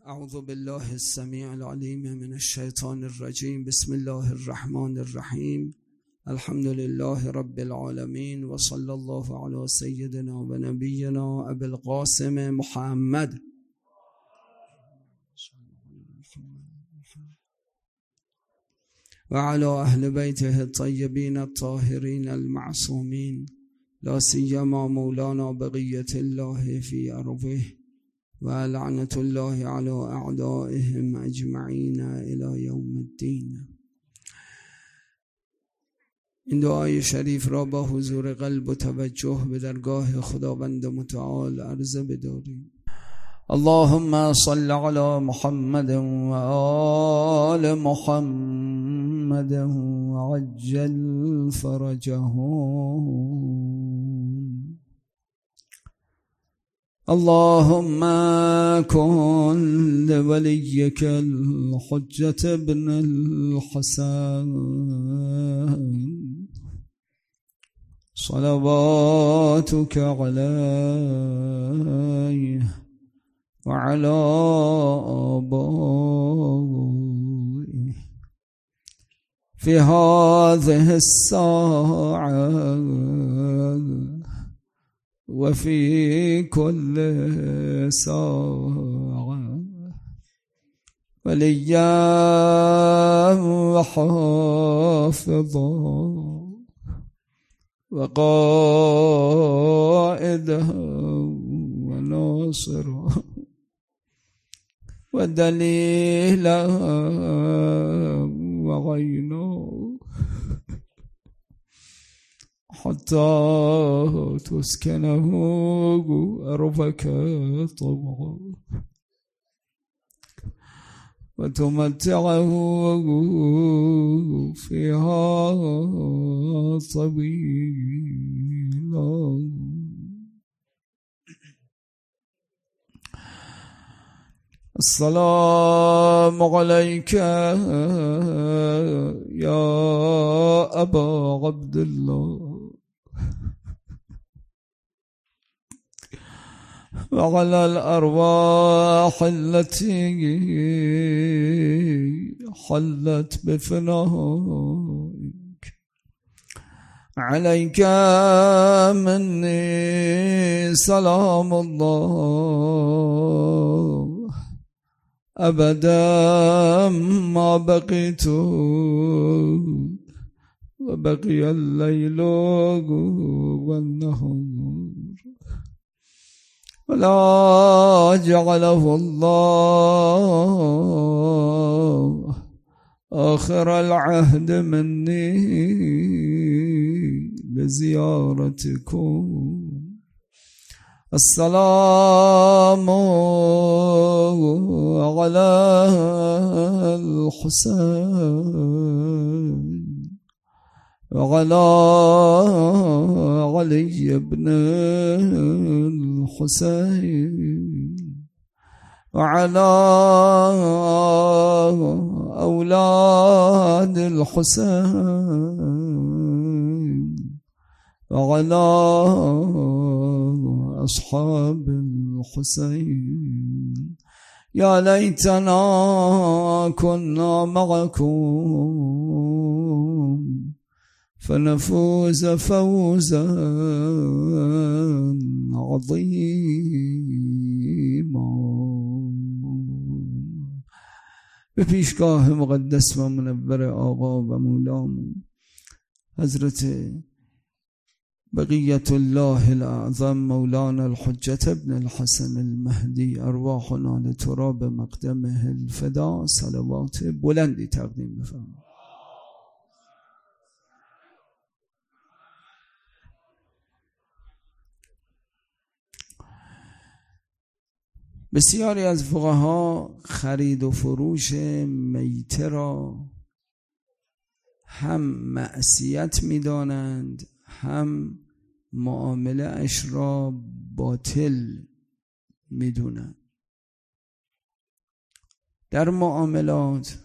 اعوذ بالله السمیع العلیم من الشیطان الرجیم. بسم الله الرحمن الرحیم. الحمد لله رب العالمین و صلی الله علی سیدنا و نبینا ابی القاسم محمد و علی اهل بیته الطیبین الطاهرین المعصومین، لا سیما مولانا بقیة الله فی ارضه و لعنت الله علی اعدائهم اجمعین الی یوم الدین. این دعای شریف را با حضور قلب و توجه به درگاه خداوند متعال عرضه بداریم. اللهم صل علی محمد و آل محمد و عجل فرجهم. اللهم كن لوليك الحجة ابن الحسن صلواتك عليه وعلى آبائه في هذه الساعة وفي كل ساعة، وليا وحافظا وقائدا وناصرا ودليلا وعينا حتى تسكنه أرضك طوعا وتمتعه فيها طويلا. السلام عليك يا أبا عبد الله وعلى الأرواح التي حلت بفنائك. عليك مني سلام الله أبدا ما بقيت وبقي الليل والنهار، ولا جعله الله آخر العهد مني لزيارتكم. السلام على الحسين وعلى علي بن الحسين وعلى أولاد الحسين وعلى أصحاب الحسين. يا ليتنا كنا معكم فنفوز فوزا عظيما. به پیشگاه مقدس و منور آقا و مولامون حضرت بقیة الله الاعظم مولانا الحجة ابن الحسن المهدی، ارواحنا لتراب مقدمه الفدا، صلوات بلندی تقدیم بفرمایید. بسیاری از فقها خرید و فروش میته را هم معصیت می‌دانند، هم معامله اش را باطل می‌دونند. در معاملات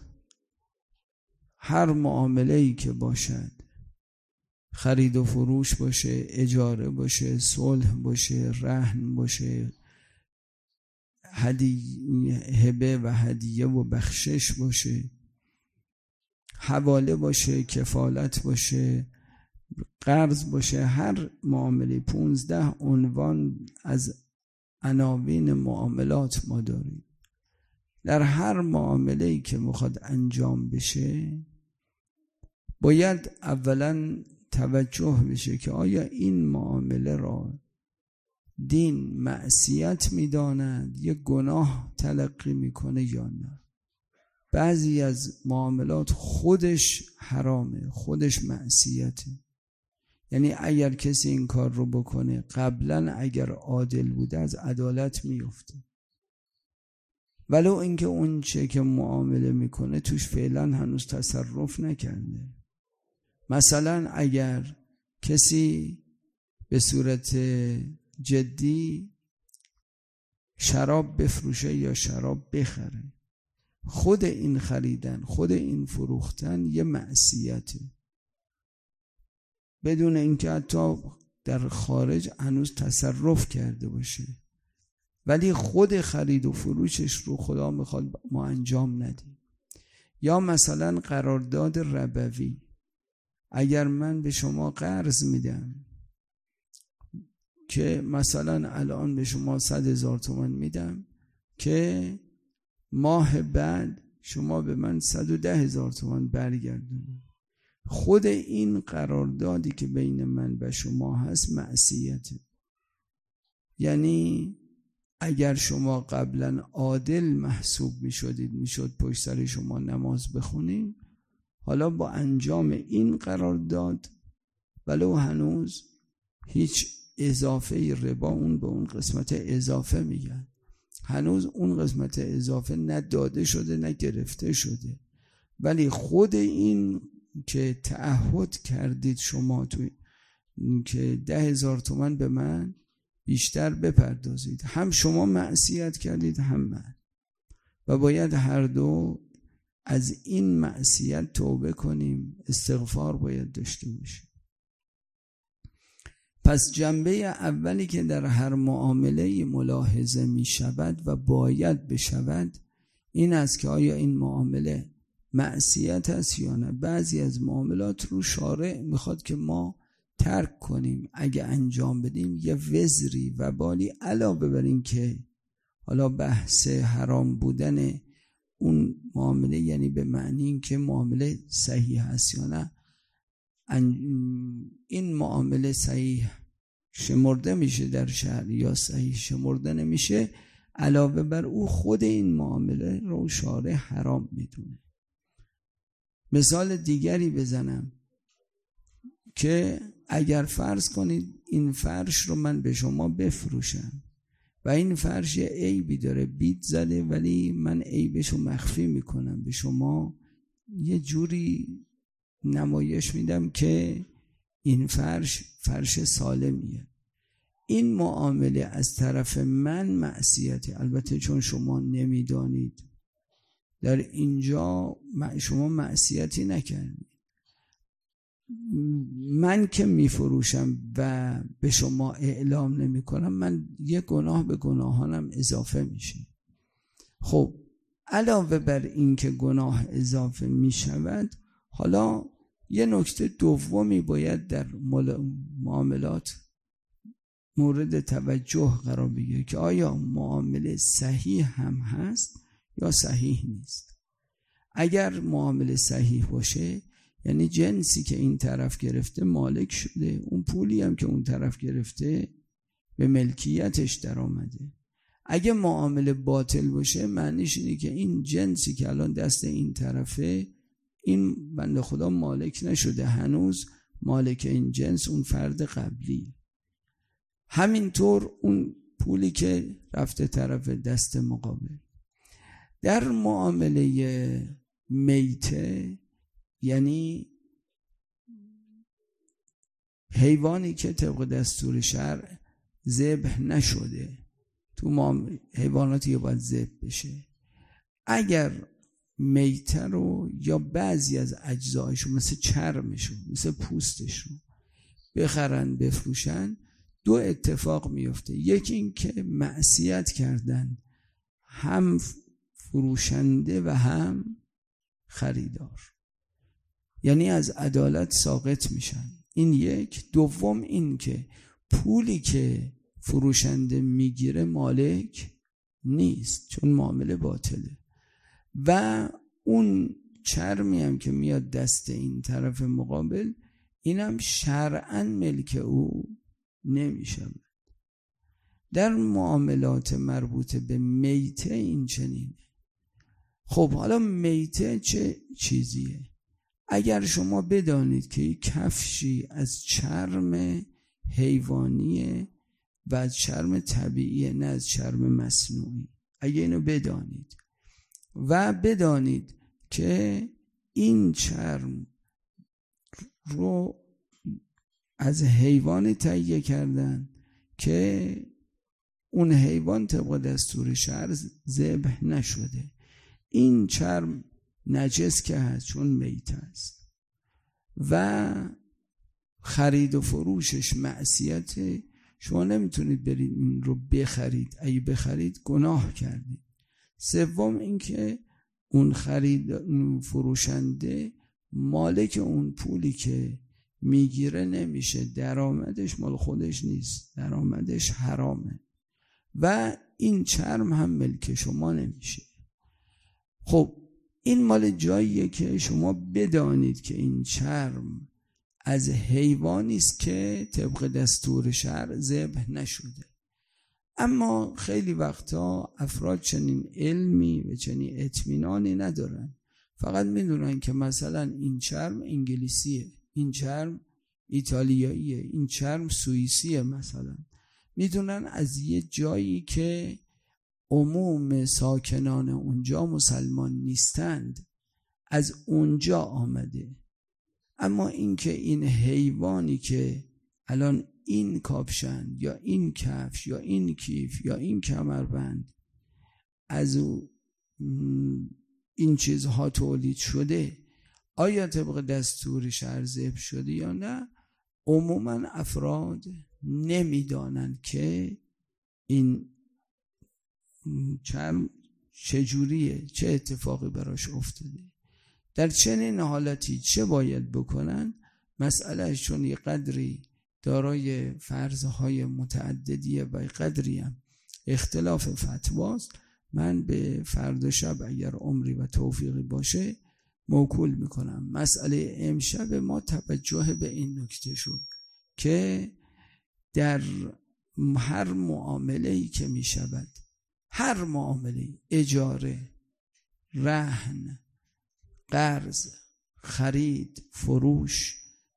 هر معامله‌ای که باشد، خرید و فروش باشه، اجاره باشه، صلح باشه، رهن باشه، هبه و هدیه و بخشش باشه، حواله باشه، کفالت باشه، قرض باشه. هر معامله 15 عنوان از عناوین معاملات ما داریم. در هر معامله‌ای که میخواد انجام بشه باید اولا توجه بشه که آیا این معامله را دین معصیت میداند یا گناه تلقی میکنه یا نه. بعضی از معاملات خودش حرامه، خودش معصیته. یعنی اگر کسی این کار رو بکنه قبلا اگر عادل بوده از عدالت میفته، ولو اینکه اون چه که معامله میکنه توش فعلا هنوز تصرف نکرده. مثلا اگر کسی به صورت جدی شراب بفروشه یا شراب بخره، خود این خریدن، خود این فروختن یه معصیته، بدون اینکه حتی در خارج هنوز تصرف کرده باشه. ولی خود خرید و فروشش رو خدا میخواد ما انجام ندیم. یا مثلا قرارداد ربوی، اگر من به شما قرض میدم که مثلا الان به شما 100,000 تومان میدم که ماه بعد شما به من 110,000 تومان برگردونید، خود این قراردادی که بین من و شما هست معصیته. یعنی اگر شما قبلا عادل محسوب میشدید، میشد پشت سر شما نماز بخونیم، حالا با انجام این قرارداد ولو هنوز هیچ اضافه ربا، اون به اون قسمت اضافه میگن، هنوز اون قسمت اضافه نه داده شده نه گرفته شده، ولی خود این که تعهد کردید شما توی که 10,000 تومان به من بیشتر بپردازید، هم شما معصیت کردید هم من، و باید هر دو از این معصیت توبه کنیم، استغفار باید داشته باشیم. پس جنبه اولی که در هر معامله ملاحظه می شود و باید بشود این است که آیا این معامله معصیت است یا نه. بعضی از معاملات رو شارع میخواد که ما ترک کنیم، اگه انجام بدیم یه وزری و بالی علاوه بر این که حالا بحث حرام بودن اون معامله، یعنی به معنی این که معامله صحیح است یا نه، این معامله صحیح شمرده میشه در شهر یا صحیح شمرده نمیشه، علاوه بر او خود این معامله رو شارع حرام میدونه. مثال دیگری بزنم که اگر فرض کنید این فرش رو من به شما بفروشم و این فرش یه عیبی داره، بیت زده، ولی من عیبش رو مخفی میکنم، به شما یه جوری نمایش میدم که این فرش سالمیه. این معامله از طرف من معصیتی، البته چون شما نمیدانید در اینجا شما معصیتی نکردید. من که میفروشم و به شما اعلام نمی کنم، من یه گناه به گناهانم اضافه میشه. خب علاوه بر این که گناه اضافه میشود، حالا یه نکته دومی باید در معاملات مورد توجه قرار بگیره که آیا معامله صحیح هم هست یا صحیح نیست. اگر معامله صحیح باشه یعنی جنسی که این طرف گرفته مالک شده، اون پولی هم که اون طرف گرفته به ملکیتش در آمده. اگه معامله باطل باشه معنیش اینه که این جنسی که الان دست این طرفه، این بنده خدا مالک نشده، هنوز مالک این جنس اون فرد قبلی. همینطور اون پولی که رفته طرف دست مقابل. در معامله میته، یعنی حیوانی که طبق دستور شرع ذبح نشده، تو حیواناتی باید ذبح بشه، اگر میته رو یا بعضی از اجزایشو مثل چرمشو، مثل پوستشو بخرن بفروشن، دو اتفاق میفته. یکی این که معصیت کردن هم فروشنده و هم خریدار، یعنی از عدالت ساقط میشن. این یک. دوم این که پولی که فروشنده میگیره مالک نیست، چون معامله باطله، و اون چرمی هم که میاد دست این طرف مقابل اینم شرعاً ملک او نمیشه. در معاملات مربوط به میته این چنینه. خب حالا میته چه چیزیه؟ اگر شما بدانید که یک کفشی از چرم حیوانیه و از چرم طبیعیه نه از چرم مصنوعی، اگه اینو بدانید و بدانید که این چرم رو از حیوان تهیه کردن که اون حیوان طبق دستور شرع ذبح نشده، این چرم نجس که هست چون میت است و خرید و فروشش معصیت، شما نمیتونید برید این رو بخرید، اگه بخرید گناه کردید. سوم این که اون فروشنده مالک اون پولی که میگیره نمیشه، درآمدش مال خودش نیست، درآمدش حرامه و این چرم هم ملک شما نمیشه. خب این مال جاییه که شما بدانید که این چرم از حیوانی است که طبق دستور شرع ذبح نشده. اما خیلی وقتا افراد چنین علمی و چنین اطمینانی ندارن، فقط میدونن که مثلا این چرم انگلیسیه، این چرم ایتالیاییه، این چرم سوئیسیه، مثلا میدونن از یه جایی که عموم ساکنان اونجا مسلمان نیستند از اونجا آمده. اما اینکه این حیوانی که الان این کاپشن یا این کفش یا این کیف یا این کمربند از این چیزها تولید شده، آیا طبق دستور شرع ذبح شده یا نه؟ عموما افراد نمیدانند که این چرم چجوریه، چه اتفاقی براش افتاده، در چنین حالتی چه باید بکنن. مسئله چون یه قدری دارای فرضهای متعددیه و قدری هم اختلاف فتواست، من به فردا شب اگر عمری و توفیقی باشه موکول میکنم. مسئله امشب ما توجه به این نکته شد که در هر معامله‌ای که میشود، هر معامله، اجاره، رهن، قرض، خرید، فروش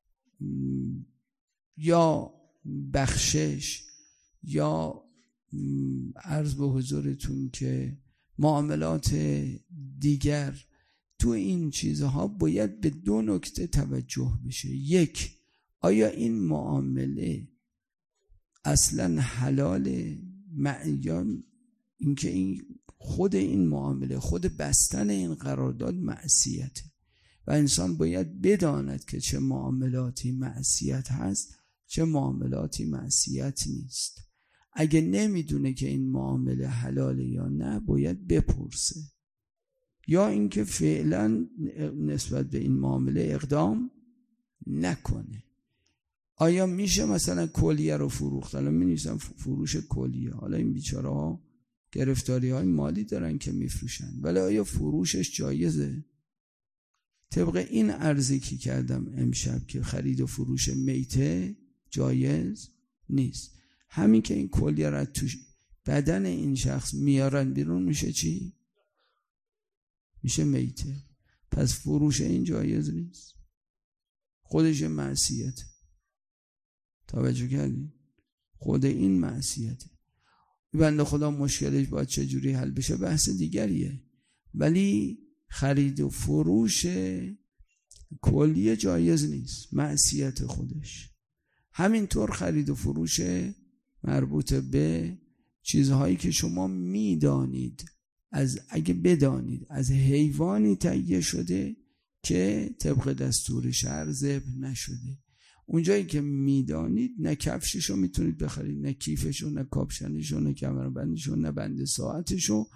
یا بخشش یا عرض به حضورتون که معاملات دیگر، تو این چیزها باید به دو نکته توجه بشه. یک، آیا این معامله اصلا حلاله؟ یا اینکه این خود این معامله، خود بستن این قرارداد معصیته و انسان باید بداند که چه معاملاتی معصیت هست، چه معاملاتی معصیت نیست. اگه نمیدونه که این معامله حلاله یا نه باید بپرسه، یا اینکه فعلا نسبت به این معامله اقدام نکنه. آیا میشه مثلا کلیه رو فروخت؟ الان می‌نویسن فروش کلیه، حالا این بیچاره ها گرفتاری های مالی دارن که میفروشن، ولی آیا فروشش جایزه؟ طبق این عرضی که کردم امشب که خرید و فروش میته جایز نیست. همین که این کلیه را تو بدن این شخص میارن بیرون میشه چی؟ میشه میته. پس فروش این جایز نیست، خودش معصیت. توجه کردین؟ خود این معصیته. بنده خدا مشکلش باید چجوری حل بشه بحث دیگریه، ولی خرید و فروش کلیه جایز نیست، معصیت خودش. همینطور خرید و فروش مربوط به چیزهایی که شما میدانید، اگه بدانید از حیوانی تهیه شده که طبق دستور شرع ذبح نشده، اونجایی که میدانید نه کفششو میتونید بخرید، نه کیفشو، نه کاپشنشو، نه کمربندشو، نه بند ساعتشو،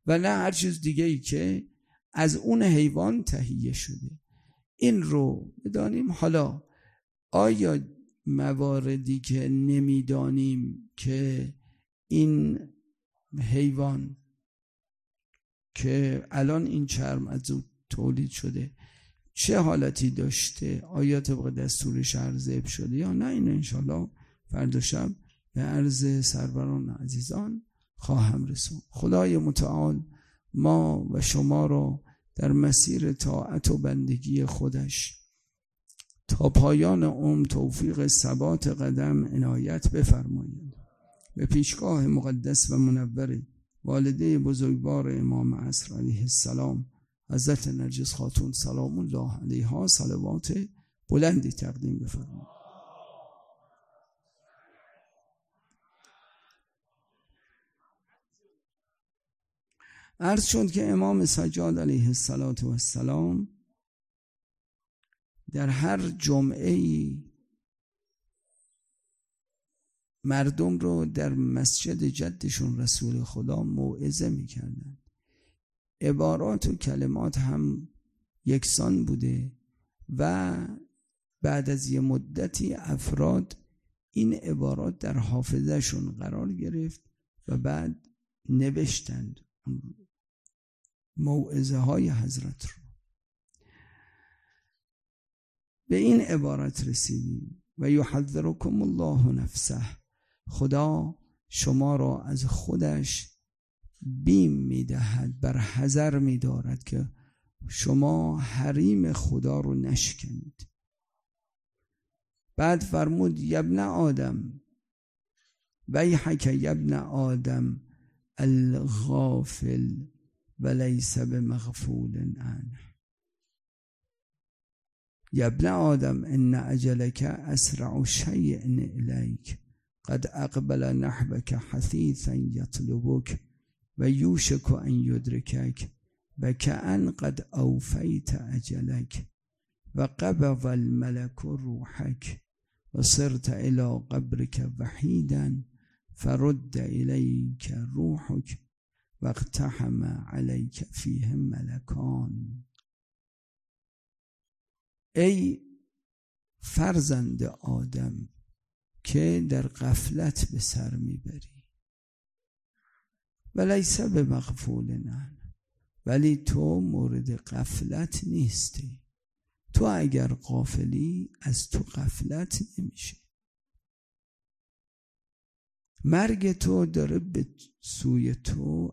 و نه هر چیز دیگه ای که از اون حیوان تهیه شده. این رو بدانیم. حالا آیا مواردی که نمیدانیم که این حیوان که الان این چرم از او تولید شده چه حالتی داشته، آیا طبق دستور شهر ذبح شده یا نه، این انشالله فردا شب به عرض سروران عزیزان خواهم رسون. خدای متعال ما و شما را در مسیر طاعت و بندگی خودش تا پایان عمر توفیق ثبات قدم عنایت بفرمایید. به پیشگاه مقدس و منور والده بزرگوار امام عصر علیه السلام حضرت نرگس خاتون سلام الله علیها صلوات بلندی تقدیم بفرمایید. عرض شد که امام سجاد علیه السلام در هر جمعه‌ای مردم رو در مسجد جدشون رسول خدا موعظه می‌کردن. عبارات و کلمات هم یکسان بوده و بعد از یه مدتی افراد این عبارات در حافظه‌شون قرار گرفت و بعد نوشتند موعظه های حضرت رو. به این عبارت رسیدیم و یحذرکم الله نفسه، خدا شما را از خودش بیم میدهد، بر حذر میدارد که شما حریم خدا رو نشکنید. بعد فرمود یبن آدم ویحک یبن آدم الغافل ولیس بمغفول عنه. یبن آدم ان اجلک اسرع شیء الیک قد اقبل نحوک حثیثا یطلبک و یوشک ان یدرکک و کأن قد اوفیت اجلک و قبض الملک روحک و صرت الى قبرک وحیدا فرد الیک روحک و اقتحم علیک فیه ملکان. ای فرزند آدم که در غفلت به سر میبری، ولیس بمغفول عنه، ولی تو مورد غفلت نیستی. تو اگر غافلی از تو غفلت نمیشه. مرگ تو داره به سوی تو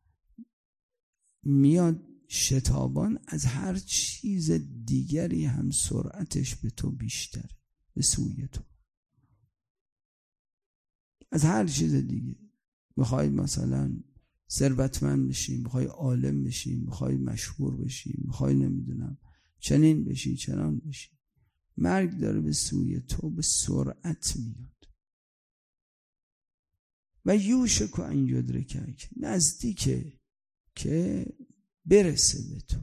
میاد شتابان، از هر چیز دیگری هم سرعتش به تو بیشتره، به سوی تو از هر چیز دیگه. میخوای مثلا ثروتمند بشی، میخوای عالم بشی، میخوای مشهور بشی، میخوای نمیدونم چنین بشی چنان بشی، مرگ داره به سوی تو به سرعت میاد. و یوشک ان یدرکک، نزدیکه که برسه به تو.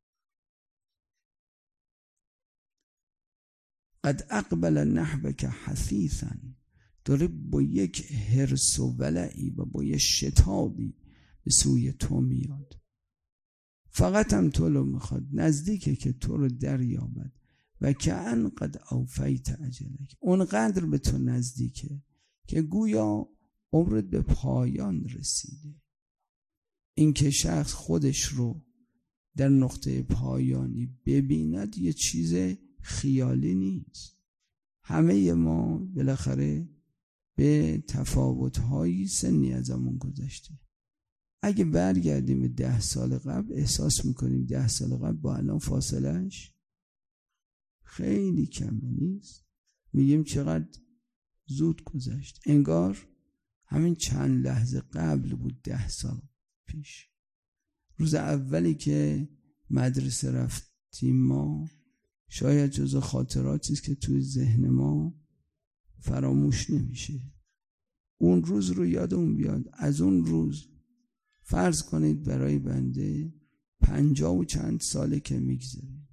قد اقبل نحوک حثیثا، داره با یک حرص و ولعی و با یک شتابی به سوی تو میاد. فقط هم تو رو میخواد، نزدیکه که تو رو دریابد. و کأن قد اوفیت اجلک، اونقدر به تو نزدیکه که گویا عمرت به پایان رسیده. این که شخص خودش رو در نقطه پایانی ببیند یه چیز خیالی نیست. همه ما بالاخره به تفاوت‌های سنی ازمون گذشته. اگه برگردیم به 10 سال قبل احساس میکنیم 10 سال قبل با الان فاصلهش خیلی کمه نیست. میگیم چقدر زود گذشت، انگار همین چند لحظه قبل بود 10 سال پیش. روز اولی که مدرسه رفتیم ما شاید جزو خاطراتی است که توی ذهن ما فراموش نمیشه. اون روز رو یادمون بیاد. از اون روز فرض کنید برای بنده 50 و چند ساله که میگذره،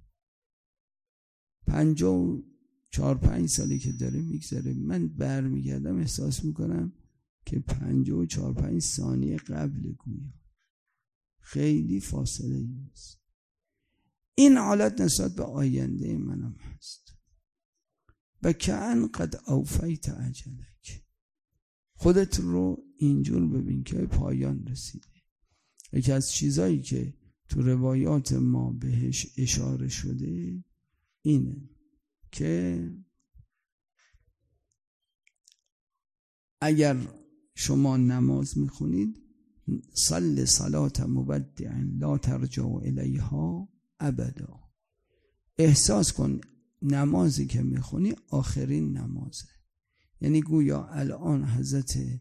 54-5 ساله که داره میگذره، من برمیگردم احساس میکنم که 54-5 ثانیه قبل گویا. خیلی فاصله نیست. این حالت نسبت به آینده منم هست. و کأن قد اوفیت اجلک، خودت رو اینجور ببین که پایان رسیده. یکی از چیزایی که تو روایات ما بهش اشاره شده اینه که اگر شما نماز میخونید صل صلات مودع لا ترجع الیها ابدا، احساس کن نمازی که میخونی آخرین نمازه. یعنی گویا الان حضرت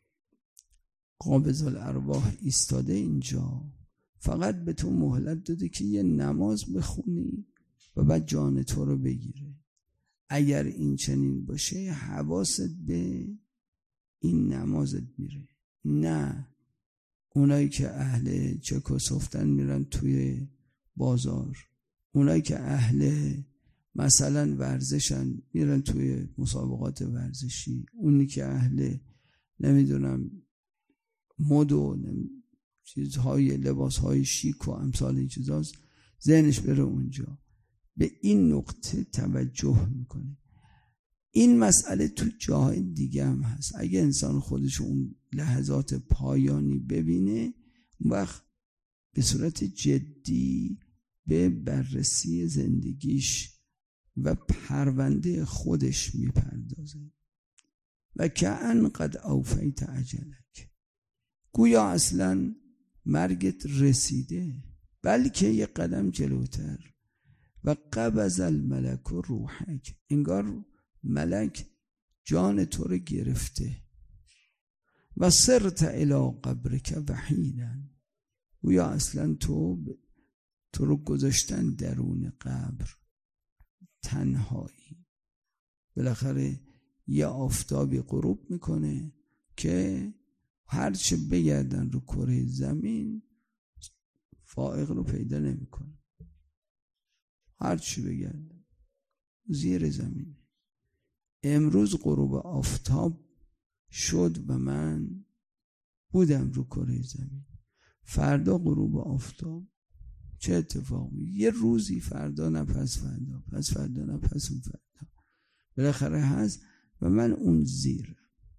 قابض الارواح ایستاده اینجا، فقط به تو مهلت داده که یه نماز بخونی و بعد جان تو رو بگیره. اگر این چنین باشه حواست به این نمازت میره، نه اونایی که اهل چک و سفتن میرن توی بازار، اونایی که اهل مثلا ورزشن میرن توی مسابقات ورزشی، اونی که اهل نمیدونم مد و چیزهای لباسهای شیک و امثال این چیزاست، ذهنش بره اونجا، به این نقطه توجه میکنه. این مسئله تو جاهای دیگه هم هست. اگه انسان خودش اون لحظات پایانی ببینه، اون وقت به صورت جدی به بررسی زندگیش و پرونده خودش میپردازه. و کأن قد اوفیت اجلک، گویا اصلا مرگت رسیده، بلکه یه قدم جلوتر. و قبض الملک روحک، انگار ملک جان تو رو گرفته. و سرت الی قبرک وحیدا، گویا اصلا تو رو گذاشتن درون قبر تنهایی. بالاخره یه آفتابی غروب میکنه که هرچه بگردن رو کره زمین فائق رو پیدا نمیکنه، هرچی بگردن زیر زمین. امروز غروب آفتاب شد و من بودم رو کره زمین، فردا غروب آفتاب چه اتفاق میفته؟ یه روزی، فردا نه پس فردا، پس فردا نه پس اون فردا، بالاخره هست و من اون زیر.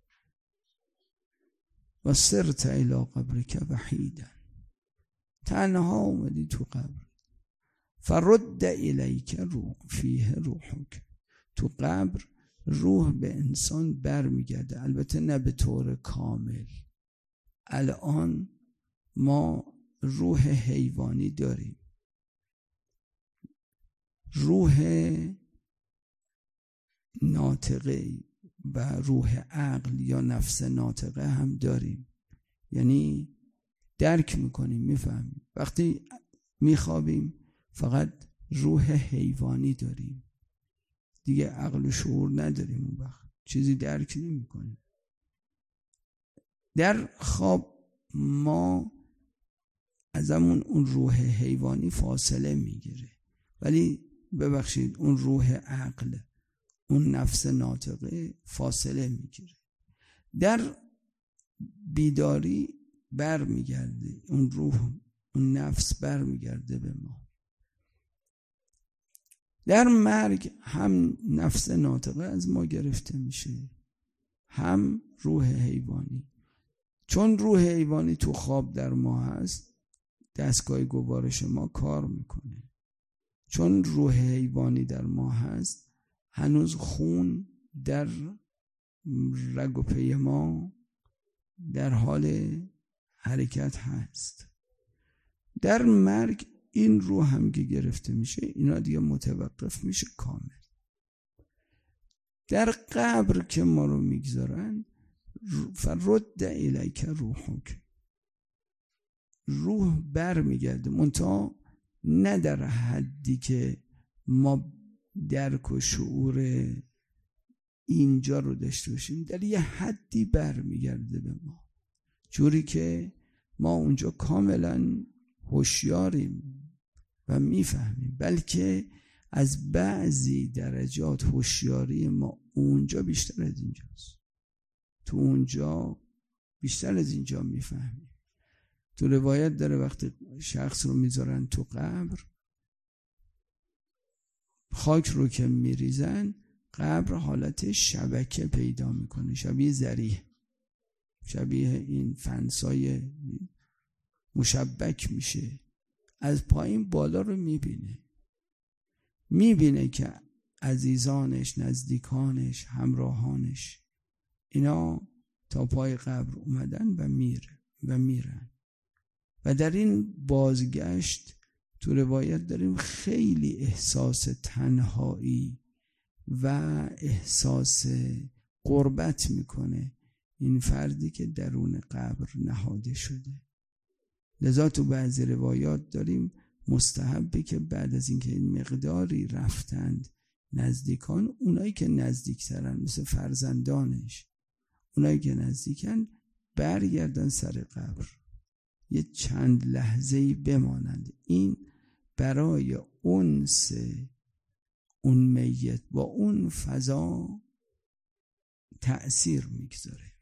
و سرت الی قبرک وحیدا، تنها اومدی تو قبر. فرد الیک روح فیه روحک، تو قبر روح به انسان بر میگرده، البته نه به طور کامل. الان ما روح حیوانی داریم، روح ناطقه و روح عقل یا نفس ناطقه هم داریم، یعنی درک میکنیم، میفهمیم. وقتی میخوابیم فقط روح حیوانی داریم دیگه، عقل و شعور نداریم، اون وقت چیزی درک نمیکنیم. در خواب ما ازمون اون روح حیوانی فاصله میگیره، ولی ببخشید اون روح عقل، اون نفس ناطقه فاصله میگیره. در بیداری بر میگرده اون روح، اون نفس بر میگرده به ما. در مرگ هم نفس ناطقه از ما گرفته میشه، هم روح حیوانی. چون روح حیوانی تو خواب در ما هست، دستگاه گوارش ما کار میکنه. چون روح حیوانی در ما هست، هنوز خون در رگ و پی ما در حال حرکت هست. در مرگ این روح هم که گرفته میشه، اینا دیگه متوقف میشه کامل. در قبر که ما رو میگذارن، فرد الیک روحک، روح بر میگرده، منتها نه در حدی که ما درک و شعور اینجا رو داشته باشیم، در یه حدی بر میگرده به ما، جوری که ما اونجا کاملا هوشیاریم و میفهمیم، بلکه از بعضی درجات هوشیاری ما اونجا بیشتر از اینجاست. تو اونجا بیشتر از اینجا میفهمیم. تو روایت داره وقتی شخص رو میذارن تو قبر، خاک رو که میریزن قبر حالت شبکه پیدا میکنه، شبیه ذریح، شبیه این فنسای مشبک میشه. از پایین بالا رو میبینه که عزیزانش، نزدیکانش، همراهانش اینا تا پای قبر اومدن و میرن. و در این بازگشت تو روایت داریم خیلی احساس تنهایی و احساس غربت میکنه این فردی که درون قبر نهاده شده. لذا تو بعضی روایات داریم مستحبه که بعد از اینکه این مقداری رفتند نزدیکان، اونایی که نزدیکترن مثل فرزندانش، اونایی که نزدیکن برگردن سر قبر، یه چند لحظه‌ای بمانند. این برای انس اون میت با اون فضا تأثیر میگذاره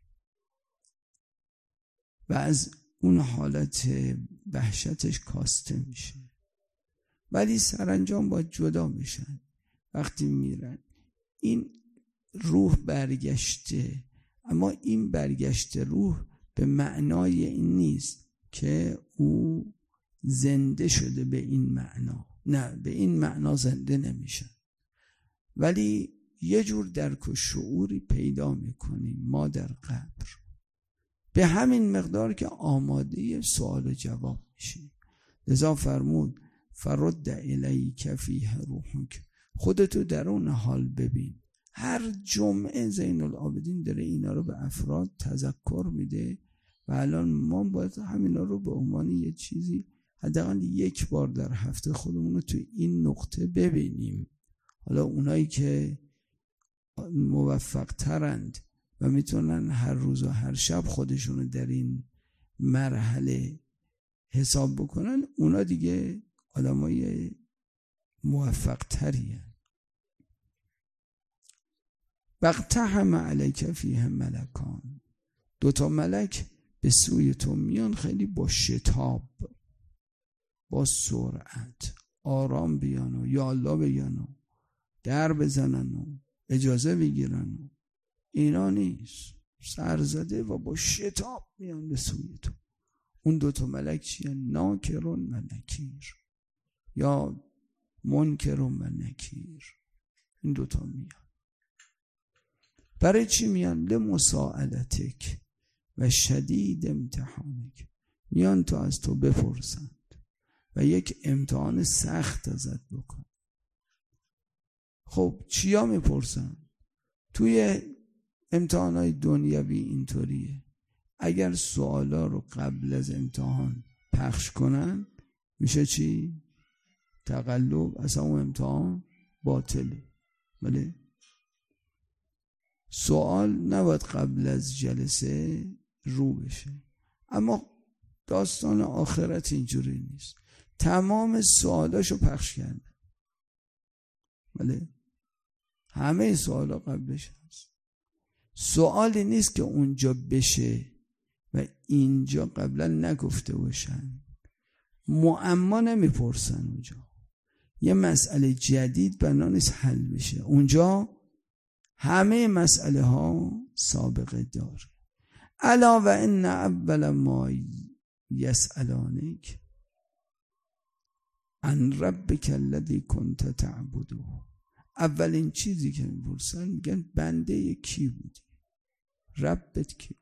و از اون حالت وحشتش کاسته میشه. ولی سرانجام باید جدا میشن. وقتی میرن این روح برگشته، اما این برگشت روح به معنای این نیست که او زنده شده به این معنا، نه، به این معنا زنده نمیشن، ولی یه جور درک و شعوری پیدا میکنیم ما در قبر، به همین مقدار که آماده سوال و جواب میشیم. لذا فرمود فرد الیک فیه روحک، خودتو در اون حال ببین. هر جمعه زین العابدین داره اینا رو به افراد تذکر میده و الان ما باید همینا رو به عنوان یه چیزی حداقل یک بار در هفته خودمون رو تو این نقطه ببینیم. حالا اونایی که موفق ترند و میتونن هر روز و هر شب خودشونو در این مرحله حساب بکنن، اونا دیگه آدمای موفق تری هن. وقتحم علیک فیه ملکان، 2 ملک به سوی تو میان، خیلی با شتاب، با سرعت، آرام بیان و یا الله بگن و در بزنن و اجازه بگیرن و اینا نیست، سرزده و با شتاب میان به سوی تو. اون 2 ملک چیه؟ ناکرون و نکیر یا منکرون و نکیر. این 2 میان. برای چی میان؟ لمساعدتک و شدید امتحانک، میان تا از تو بپرسند و یک امتحان سخت ازت بکن. خب چیا میپرسن؟ توی امتحانات دنیوی اینطوریه، اگر سوالا رو قبل از امتحان پخش کنن میشه چی؟ تقلب، اصلا اون امتحان باطله. ولی سوال نباید قبل از جلسه رو بشه. اما داستان آخرت اینجوری نیست، تمام سوالاشو پخش کردن، ولی همه سوالا قبلش هست. سوالی نیست که اونجا بشه و اینجا قبلا نگفته باشن. معما نمیپرسن اونجا، یه مسئله جدید بنا نیست حل بشه، اونجا همه مسئله ها سابقه داره. الا و ان اول ما یسألانک عن ربک الذی کنت تعبده، اولین چیزی که میپرسن میگن بنده کی بودی، ربت کی،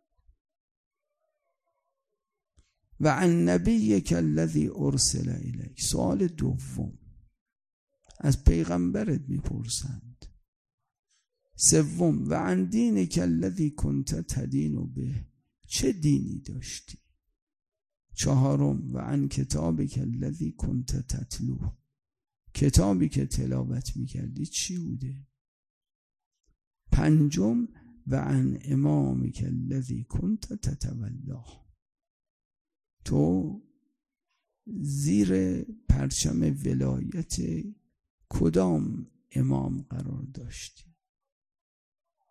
و عن نبیک الذی ارسل الیک، سوال دوم از پیغمبرت میپرسند. سوم و عن دینک الذی کنت تدین به، چه دینی داشتی. چهارم و عن کتابک الذی کنت تتلو، کتابی که تلاوت میکردی چی بوده. پنجم و عن امامک الذی کنت تتولاه، تو زیر پرچم ولایت کدام امام قرار داشتی.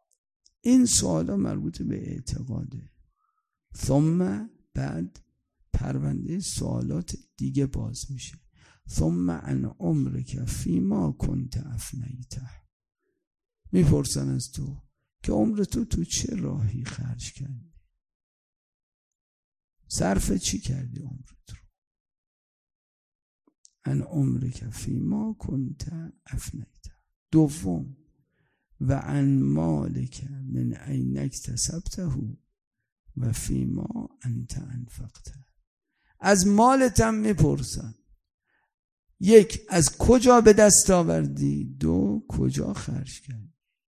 این سوالا مربوط به اعتقاده. ثم بعد پرونده سوالات دیگه باز میشه. ثم عن عمرک فیما کنت افنیته، میپرسن از تو که عمر تو چه راهی خرج کردی، صرف چی کردی عمرت رو. عن عمرک فیما کنت افنیته. دوم و عن مالک من این اکتسبته و فیما انت انفقته. از مالت هم میپرسن، یک از کجا به دست آوردی، دو کجا خرج کردی.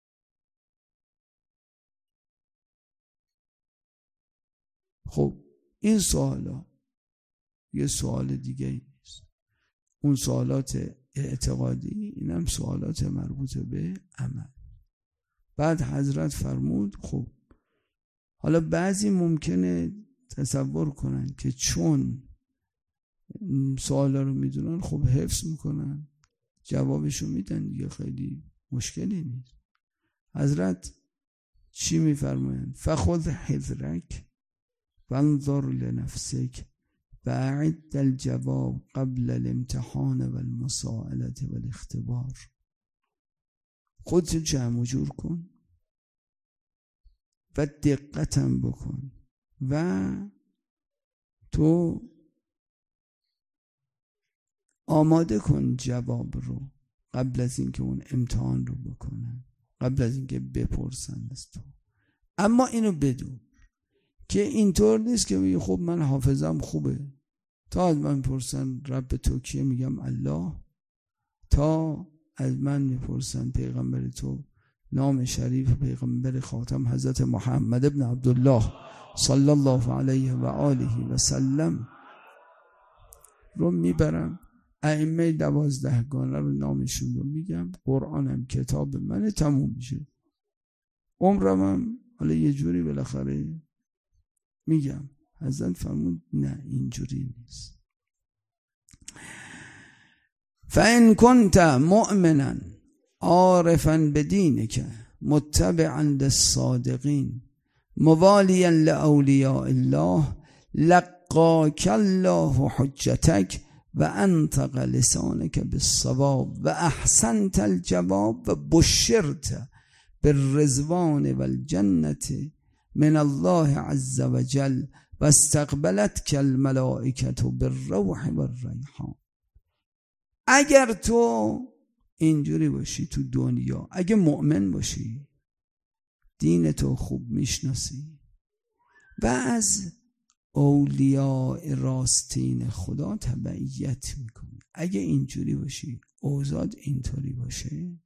خب این سوالا یه سوال دیگه نیست. اون سوالات اعتقادی، اینم سوالات مربوط به عمل. بعد حضرت فرمود خب حالا بعضی ممکنه تصور کنن که چون سوالا رو میدونن خب حفظ میکنن، جوابشو میدن دیگه، خیلی مشکلی نیست. حضرت چی میفرمایند؟ فخذ حذرک وانظر لنفسک و اعد الجواب قبل الامتحان والمسائله والاختبار. خودت جمع و جور کن و دقتم بکن و تو آماده کن جواب رو قبل از اینکه اون امتحان رو بکنن، قبل از اینکه بپرسن از تو. اما اینو بدون که اینطور نیست که میگه خب من حافظم خوبه، تا از من میپرسن رب تو کیه میگم الله، تا از من میپرسن پیغمبر تو نام شریف پیغمبر خاتم حضرت محمد ابن عبدالله صلی الله علیه و آله و سلم رو میبرم، ائمه 12 رو نامشون رو میگم، قرآنم کتاب منه، تموم میشه. عمرم هم حالا یه جوری بالاخره میگم. حضرت فرمود نه اینجوری نیست. فإن كنت مؤمنا عارفا بدینک متبعا للصادقین موالیا لأولیاء الله لقاک الله حجتک و انطق لسانک بالصواب و احسنت الجواب و بشرت بالرضوان والجنة من الله عز وجل و استقبلتک الملائکة بالروح والریحان. اگر تو اینجوری باشی تو دنیا، اگه مؤمن باشی، دین تو خوب میشناسی و از اولیاء راستین خدا تبعیت میکنی، اگه اینجوری باشی، اوضاع اینطوری باشه،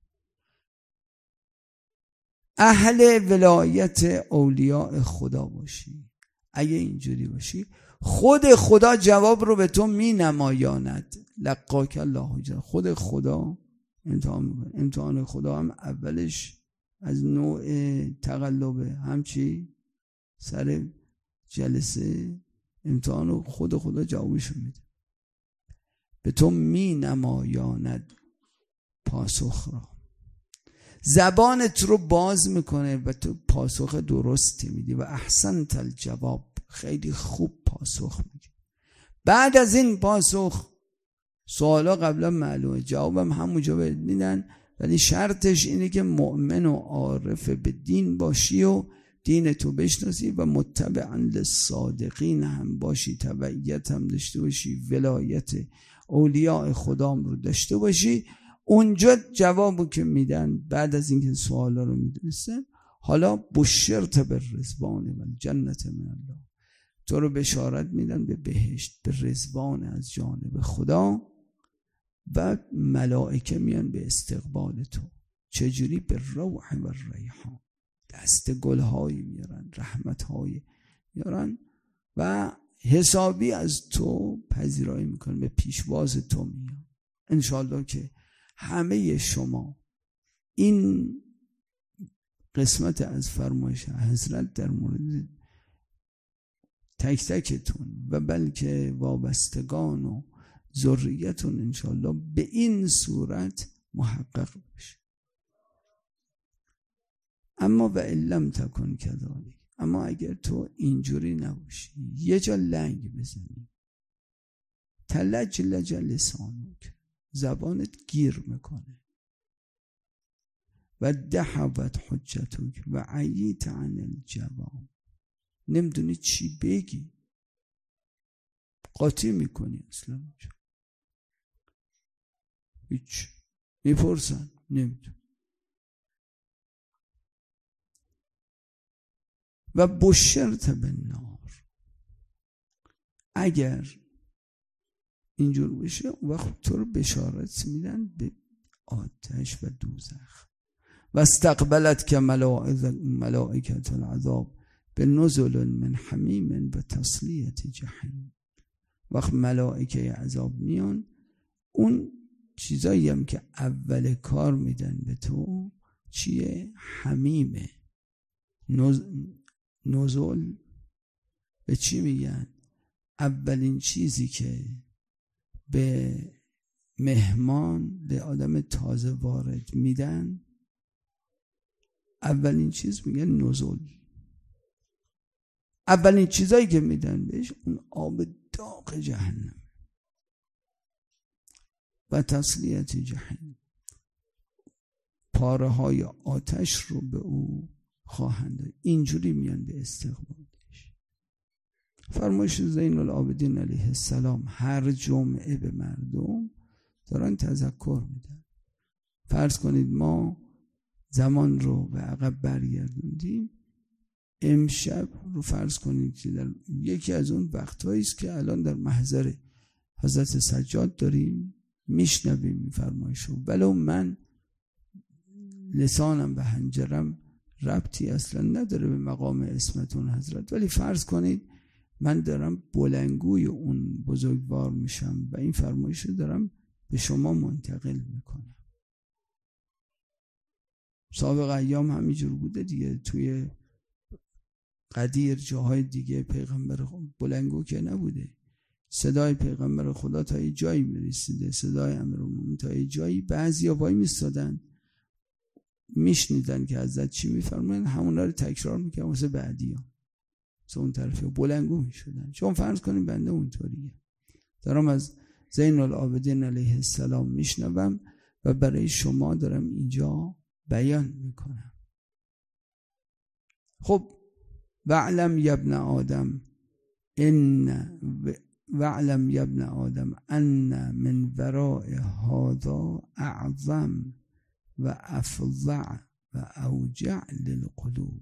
اهل ولایت اولیاء خدا باشی، اگه اینجوری باشی، خود خدا جواب رو به تو می نمایاند. لقاک الله جل، خود خدا امتحان میکنه. امتحان خدا هم اولش از نوع تقلبه، همچی سر جلسه امتحان رو خدا جوابشو میده، به تو می نمایاند پاسخ را، زبانت رو باز میکنه و تو پاسخ درستی میدی و احسنت الجواب، خیلی خوب پاسخ میدی. بعد از این پاسخ سوالا قبلا معلومه، جوابم همونجا بهت میدن، ولی شرطش اینه که مؤمن و عارف به دین باشی و دین تو بشناسی و متبعا للصادقین هم باشی، تبعیت هم داشته باشی، ولایت اولیاء خدام رو داشته باشی. اونجا جوابو که میدن بعد از اینکه سوالا رو میدونستن، حالا بشرت بالرضوان و الجنة من الله، تو رو بشارت میدن به بهشت، به رضوان از جانب خدا و ملائکه میان به استقبال تو. چجوری؟ به روح و ریحان، دست گلهایی میارن، رحمتهایی میارن و حسابی از تو پذیرایی میکنن، به پیشواز تو میان. انشالله که همه شما این قسمت از فرمایش حضرت در مورد تک تکتون و بلکه وابستگان و ذریتون انشالله به این صورت محقق بشه. اما و لم تکن کذالک، اما اگر تو اینجوری نباشی، یه جا لنگ بزنی، تلجلج لسانک، زبانت گیر میکنه، و دحوت حجتک و عییت عن الجواب، نمیدونی چی بگی، قاطی میکنی اصلا. هیچ میپرسن نمیدون. و بشرت بالنار، اگر اینجور بشه اون وقت تو رو بشارت میدن به آتش و دوزخ. و استقبلت که ملائکت العذاب به نزل من حمیم و تسلیت جهنم. وقت ملائکه عذاب میان، اون چیزایی هم که اول کار میدن به تو چیه؟ حمیمه. نزل به چی میگن؟ اولین چیزی که به مهمان، به آدم تازه وارد میدن، اولین چیز میگن نزل. اولین چیزایی که میدن بهش اون آب داغ جهنم و تسلیت جهنم، پاره های آتش رو به او خواهند. اینجوری میان به استقبالش. فرمایش زین العابدین علیه السلام هر جمعه به مردم دارن تذکر میدن. فرض کنید ما زمان رو به عقب برگردوندیم، امشب رو فرض کنید که در یکی از اون وقتهایی است که الان در محضر حضرت سجاد داریم میشنویم این فرمایشو، ولو من لسانم و حنجرم ربطی اصلا نداره به مقام اسمتون حضرت، ولی فرض کنید من دارم بلندگوی اون بزرگوار میشم و این فرمایشو دارم به شما منتقل میکنم. سابق ایام همینجور بوده دیگه، توی قدیر جاهای دیگه پیغمبر بلندگو که نبوده، صدای پیغمبر خدا تا یه جایی میرسیده، صدای امیرالمومنین تا یه جایی، بعضیا وای میستادن میشنیدن که حضرت چی میفرمایند، همونا رو تکرار میکنن واسه بعدیا، واسه اون طرفی بلندگو میشدن. چون فرض کنیم بنده اونطوریه، دارم از زین العابدین علیه السلام میشنوم و برای شما دارم اینجا بیان میکنم. خب واعلم یا ابن آدم ان من وراء هذا اعظم و افظع و اوجع للقلوب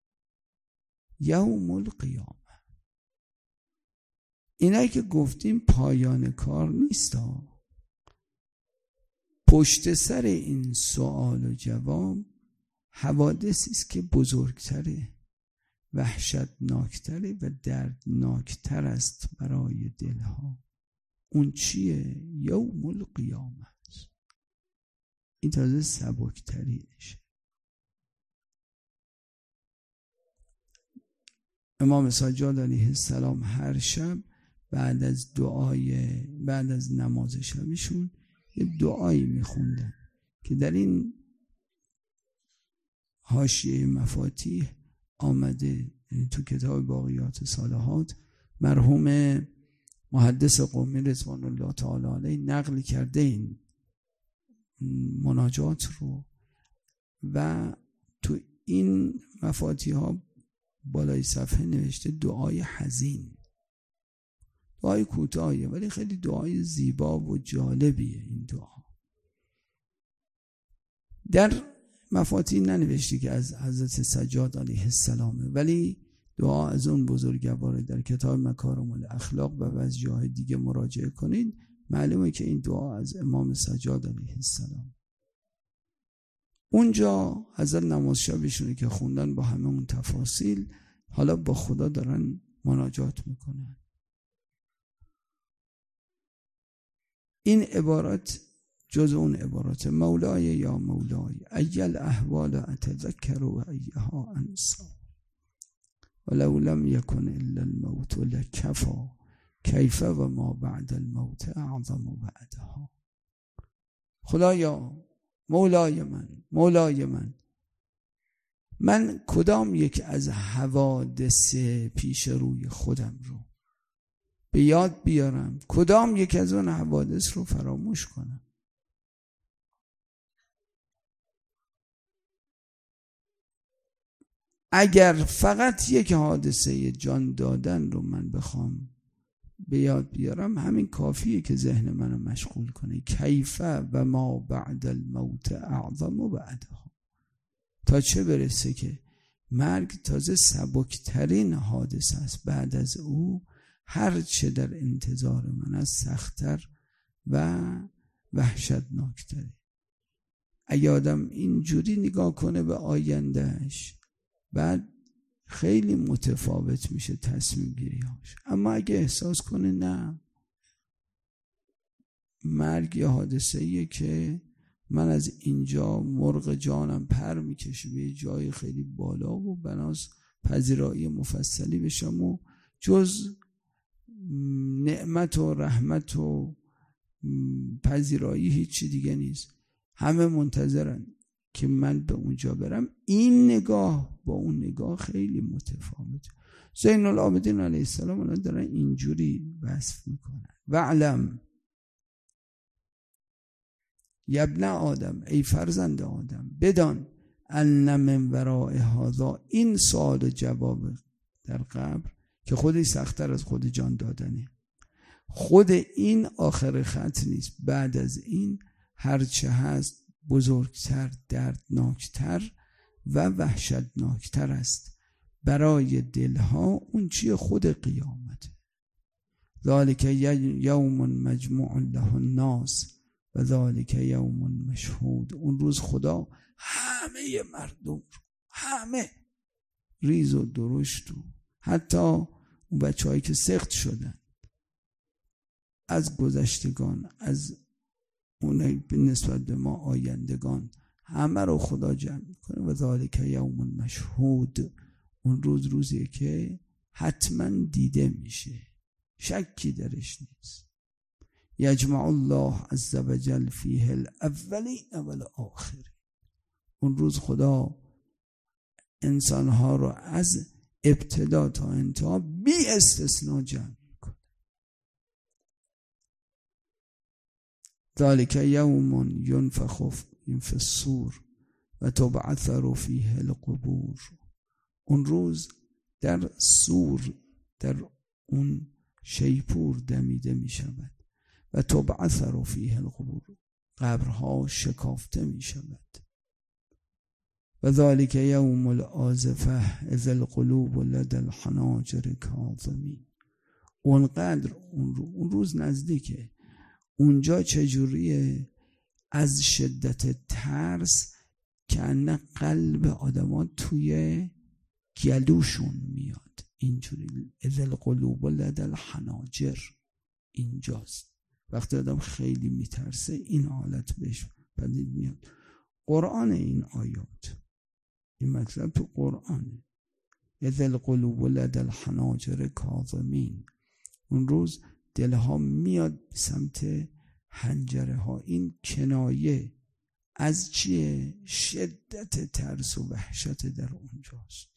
یوم القیامه. اینایی که گفتیم پایان کار نیست ها. پشت سر این سوال و جواب حوادثی است که بزرگتره، وحشتناکتره و دردناکتر است برای دلها. اون چیه؟ یوم القیامه. این تازه سبکترینشه. امام سجاد علیه السلام هر شب بعد از نماز شبشون یه دعایی میخوندن که در این حاشیه مفاتیح آمده، تو کتاب باقیات صالحات مرحوم محدث قمی رضوان الله تعالی علیه نقل کرده این مناجات رو، و تو این مفاتیح ها بالای صفحه نوشته دعای حزین، دعای کوتاهیه ولی خیلی دعای زیبا و جالبیه. این دعا در مفاتیح ننوشته که از حضرت سجاد علیه السلامه، ولی دعا از اون بزرگواره. در کتاب مکارم الاخلاق و از جاهای دیگه مراجعه کنید، معلومه که این دعا از امام سجاد علیه السلام. اونجا حضرت نماز شبشونه که خوندن با همه اون تفاصیل، حالا با خدا دارن مناجات میکنن. این عبارت جز اون عبارت مولای یا مولای ایل احوال اتذکر و ایها انسا ولو لم یکن الا الموت لکفا کیف و ما بعد الموت اعظم بعدها. خدایا، مولای من من کدام یک از حوادث پیش روی خودم رو به یاد بیارم، کدام یک از اون حوادث رو فراموش کنم؟ اگر فقط یک حادثه جان دادن رو من بخوام به یاد بیارم، همین کافیه که ذهن منو مشغول کنه. کیف و ما بعد الموت اعظم بعدها. تا چه برسه که مرگ تازه سبکترین حادثه است، بعد از او هر چه در انتظار من است سخت‌تر و وحشتناکتره. اگه آدم اینجوری نگاه کنه به آیندهش، بعد خیلی متفاوت میشه تصمیم گیری‌هاش. اما اگه احساس کنه نه، مرگ یه حادثه‌ایه که من از اینجا مرغ جانم پر میکشه به جای خیلی بالا و بناس پذیرایی مفصلی بشم و جز نعمت و رحمت و پذیرایی هیچی دیگه نیست. همه منتظرن که من به اونجا برم. این نگاه با اون نگاه خیلی متفاوته. زین العابدین علیه السلام الان دارن اینجوری وصف میکنن: وعلم یبن آدم، ای فرزند آدم، بدان ان من وراء هذا، این سوال و جواب در قبر که خودی سخت‌تر از خود جان دادنه، خود این آخر خط نیست، بعد از این هرچه هست بزرگتر، دردناکتر و وحشتناکتر است برای دلها. اون چیه؟ خود قیامت. ذالک یوم مجموع له الناس و ذالک یوم مشهود. اون روز خدا همه مردم، همه ریز و درشت و حتی اون بچه‌هایی که سخت شدن از گذشتگان، از اون نسبت به ما آیندگان، همه رو خدا جمع میکنه. و ذالک یوم مشهود. اون روز روزیه که حتما دیده میشه، شکی درش نیست. یجمع الله عز وجل فیه الاولین والآخرین. اون روز خدا انسانها رو از ابتدا تا انتها بی استثناء جمع میکنه. ذالک یوم ینفخ فی الصور و تبعثر فیه القبور. اون روز در صور، در اون شیپور دمیده می شود و تبعثر فیه القبور، قبرها شکافته می شود. و ذالک یوم الآزفه اذ القلوب لدى الحناجر کاظمین. اونقدر اون روز نزدیکه. اونجا چجوریه؟ از شدت ترس که انه قلب آدما توی گلوشون میاد، اینجوری. اذ القلوب لدى الحناجر اینجاست. وقتی آدم خیلی میترسه این حالت بهش پدید میاد. قرآن این آیات، این مطلب تو قرآنه. اذ القلوب لدى الحناجر کاظمین. اون روز دلها میاد سمت حنجره ها. این کنایه از چیه؟ شدت ترس و وحشت در اونجاست.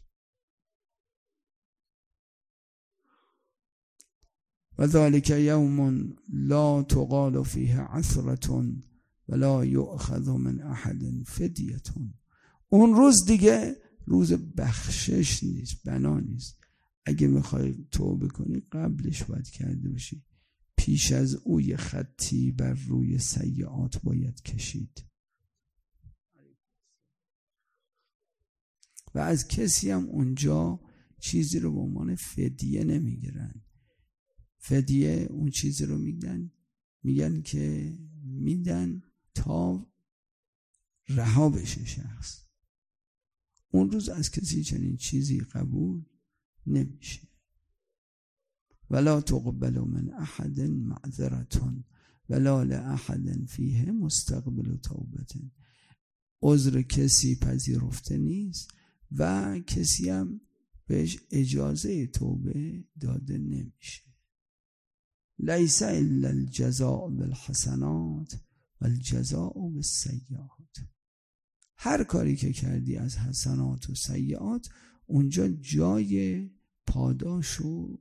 و ذالک یوم لا تقال فیه عثرة ولا یؤخذ من احد فدیة. اون روز دیگه روز بخشش نیست، بنا نیست. اگه میخوای توبه کنی قبلش باید کرده باشی. پیش از او یه خطی بر روی سیئات باید کشید. و از کسی هم اونجا چیزی رو به عنوان فدیه نمیگیرن. فدیه اون چیزی رو میگن که میدن تا رها بشه شخص. اون روز از کسی چنین چیزی قبول نمیشه. ولا تقبل من احد معذرة ولا لاحد فیه مستقبل توبة. عذر کسی پذیرفته نیست و کسی هم بهش اجازه توبه داده نمیشه. لیس الا الجزاء بالحسنات والجزاء بالسیئات. هر کاری که کردی از حسنات و سیئات اونجا جای پاداش و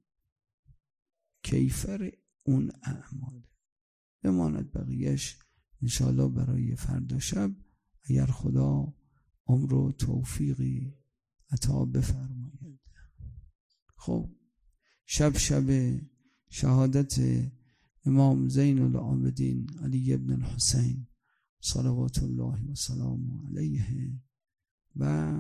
کیفر اون اعمال. بماند بقیهش انشاءالله برای فردا شب اگر خدا عمر و توفیقی عطا بفرماید. خب شب شهادت امام زین العابدین علی ابن الحسین صلوات الله و سلام علیه و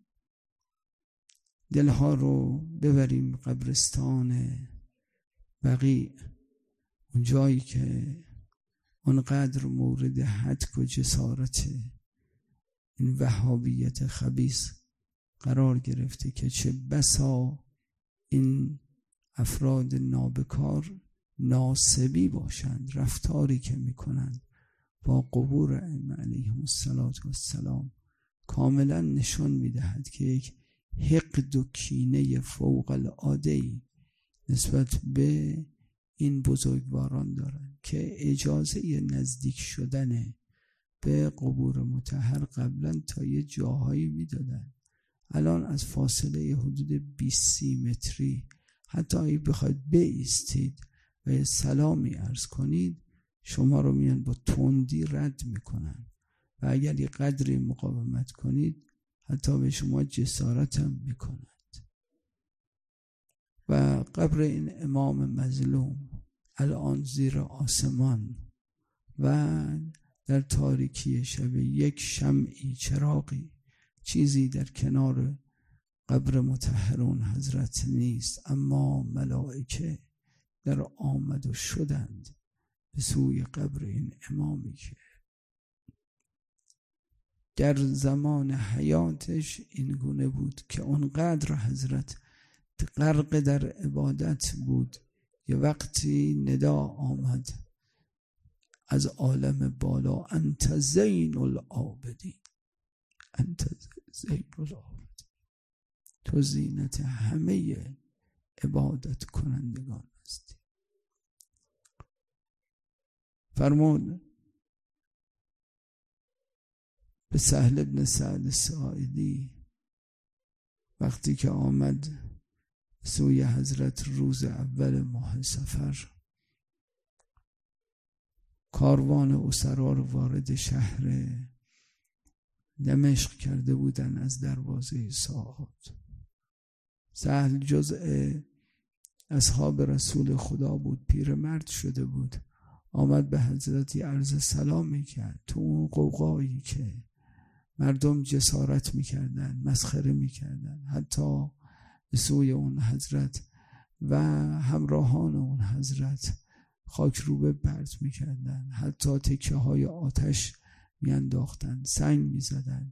دلها رو ببریم قبرستان بقیع، اون جایی که اونقدر مورد هتک و جسارت این وهابیت خبیث قرار گرفته که چه بسا این افراد نابکار ناسبی باشند. رفتاری که میکنند با قبور ائمه علیهم السلام کاملا نشان میدهد که یک حقد و کینه فوق العاده‌ای نسبت به این بزرگواران دارند که اجازه نزدیک شدن به قبور مطهر قبلا تا یه جاهایی میدادن، الان از فاصله حدود 20 متری حتی اگه بخواید بایستید و سلامی عرض کنید شما رو میان با تندی رد میکنن و اگر یه قدری مقاومت کنید حتی به شما جسارت هم میکنند. و قبر این امام مظلوم الان زیر آسمان و در تاریکی شب یک شمعی چراغی چیزی در کنار قبر مطهرون حضرت نیست، اما ملائکه در آمد و شدند به سوی قبر این امامی که در زمان حیاتش این گونه بود که اونقدر حضرت غرق در عبادت بود. یه وقتی ندا آمد از عالم بالا انت زین العابدین، انت زین العابدین، تو زینت همه عبادت کنندگان هستی. فرمود به سهل ابن سعد الساعدی وقتی که آمد سوی حضرت روز اول ماه صفر، کاروان اسرا رو وارد شهر دمشق کرده بودن از دروازه ساعات. سهل جزء اصحاب رسول خدا بود، پیرمرد شده بود، آمد به حضرتی عرض سلام میکرد. تو اون قوقایی که مردم جسارت میکردن، مسخره میکردن، حتی به سوی اون حضرت و همراهان اون حضرت خاک روبه پرت میکردن، حتی تکه های آتش میانداختن، سنگ میزدن،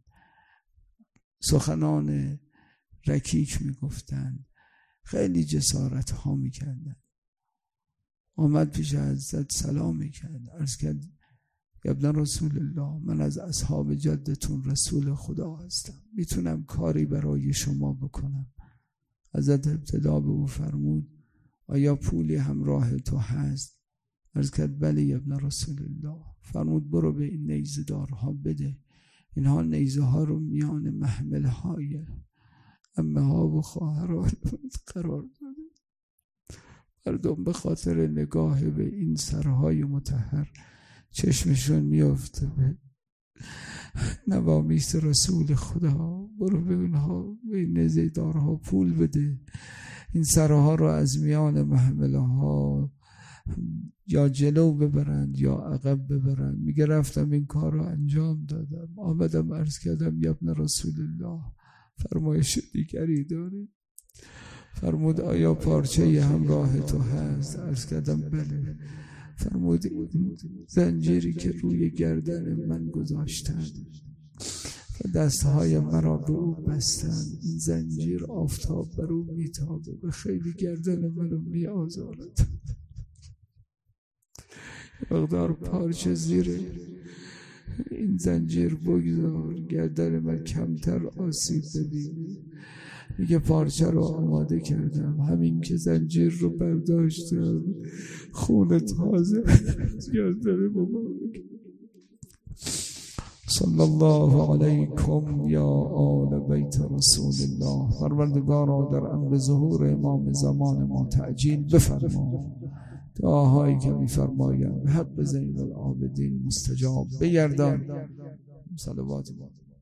سخنان رکیک میگفتن، خیلی جسارت ها میکردن. آمد پیش حضرت سلام میکرد، عرض کرد ابن رسول الله، من از اصحاب جدتون رسول خدا هستم، میتونم کاری برای شما بکنم؟ حضرت ابتدا به او فرمود آیا پولی همراه تو هست؟ عرض کرد بله ابن رسول الله. فرمود برو به این نیزه دارها بده، اینها نیزه ها رو میان محمل های عمه ها و خواهران قرار داده. مردم به خاطر نگاه به این سرهای مطهر چشمشون میافته به نوامیس رسول خدا. برو به اونها، به این نیزه دارها پول بده، این سرها رو از میان محمله ها یا جلو ببرند یا عقب ببرند. میگه رفتم این کار رو انجام دادم، آمدم عرض کردم یا ابن رسول الله فرمایش دیگری داری؟ فرمود آیا پارچه همراه تو هست؟ عرض کردم بله. فرمود زنجیری که روی گردن من گذاشتن و دستهای مرا به او بستن، این زنجیر آفتاب بر او میتابه و خیلی گردن منو میآزارد. مقدار پارچه زیر این زنجیر بگذار، گردن من کمتر آسیب ببینه. میگه پارچه رو آماده کردم، همین که زنجیر رو برداشتم خون تازه گردن مبارک. صلی الله علیکم یا آل بیت رسول الله. پروردگارا در امر ظهور امام زمان ما تعجیل بفرما، دعاهایی که می‌فرمایند به حق زین العابدین مستجاب بگردان. صلوات